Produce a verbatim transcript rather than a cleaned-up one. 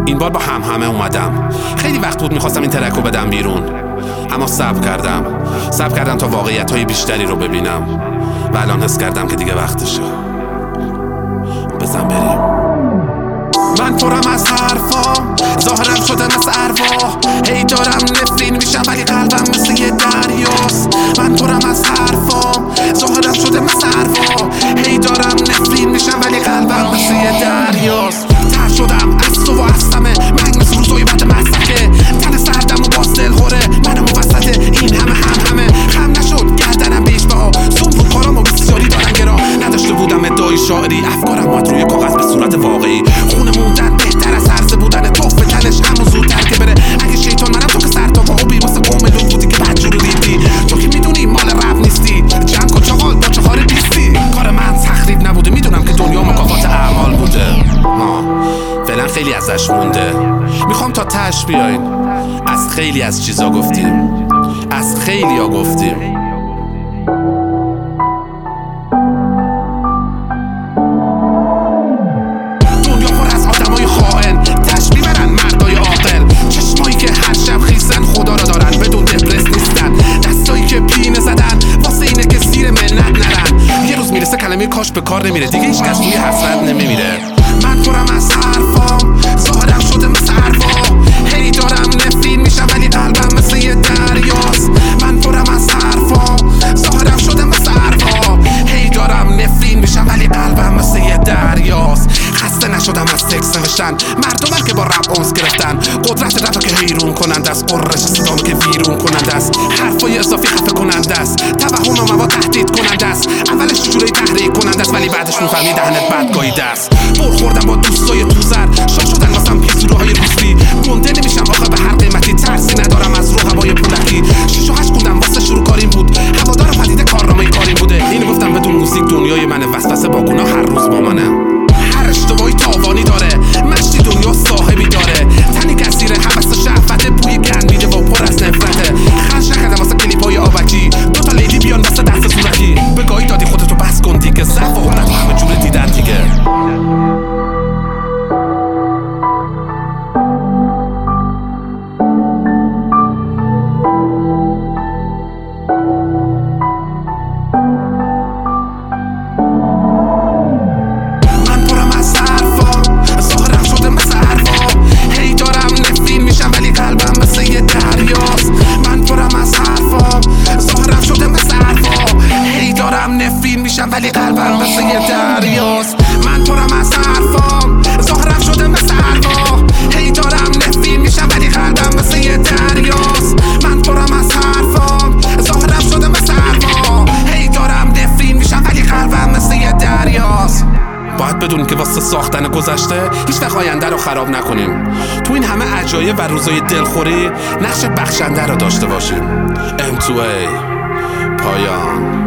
این بار با هم همه اومدم. خیلی وقت بود میخواستم این ترک رو بدم بیرون، اما صبر کردم صبر کردم تا واقعیت های بیشتری رو ببینم و الان حس کردم که دیگه وقتشه. بزن بریم. من پرم از حرفام، ظاهرم شده مثل ارواح، هی دارم نفرین میشم ولی قلبم مثل یه دریاست. من پرم از حرفام، ظاهرم شده مثل ارواح، هی دارم نفرین میشم ولی قلبم مثل یه دریاست. تر شدم از تو و از همه، من مثل روزای بعد مزدکه، تن سردم و باز دل خوره، منم وسط این همه هم همه. خم نشد گردنم بیش بها، زوم رو کارم و بسیاری دارن گرا. نداشته بودم ادعای شاعری، افکارم مات روی کاغذ به صورت واقعی. خونه موندن بهتر از عرضه بودن، توف به تنش همون زودتر که بره. اگه شیطان منم تو که سر تا با اوبی واسه قوم لود بودی که بد جورو دیدی. تو که میدونی مال رب نیستی، جمع کن چاقال با چهار بیستی. کار من تخریب نبوده، میدونم که دنیا مکافات اعمال بوده. ما فعلا خیلی ازش مونده، میخوام تا تش بیاین. از خیلی از چیزا گفتیم، از خیلی ها گفتیم. کلمه کاش به کار نمیره دیگه، هیچ کس توی حسرت نمیمیره. من پرم از حرفام، ظاهرم شده مثل ارواح، هی دارم نفرین میشم ولی قلبم مثل یه دریاست. من پرم از حرفام، ظاهرم شده مثل ارواح، هی دارم نفرین میشم ولی قلبم مثل یه دریاست. خسته نشدم از تکست نوشتن، مردمم که با رپ اونس گرفتن، قدرت رپا که حیرون کننده است، قررش صدامه که ویرون کننده است، حرفای اضافی خفه کننده است، توهم مواد تهدید کننده است. اولش جوری تحریک کننده است ولی بعدش میفهمی دهنت بد گاییده است. بر خوردم با دوستای توزر، شاه شدن واسم پیچروهای روسبی. گنده نمیشم آخه به هر قیمتی، ترسی ندارم از رقبای پولکی. شیش و هشت خوندم واسه شروع کاریم بود، هوادار پدیده کارنامه کاریم بوده. اینو گفتم بدون موزیک دنیای منه، وسوسه با گناه هر روز با منه. هر اشتباهی تاوانی داره، مشتی دنیا صاحبی داره. تنی که اسیر حوس شهوته، بوی گند میده و پر از نفرته. خرج نکردم واسه کلیپای آبکی، دو تا لیلی بیان واسه دست صورتی. به گاهی دادی خودتو بس کن دیگه، ضعف و حالت همه جوره دیدن دیگه. ولی قلبم مثل یه دریاست. من پرم از حرفام، ظاهرم شده مثل ارواح، هی دارم نفرین میشم ولی قلبم مثل یه دریاست. من پرم از حرفام، ظاهرم شده مثل ارواح، هی دارم نفرین میشم ولی قلبم مثل یه دریاست. باید بدونیم که واسه ساختن گذشته هیچ وقت آینده رو خراب نکنیم. تو این همه عجایب و روزای دلخوری نقش بخشنده رو داشته باشیم. ام تو ای پایان.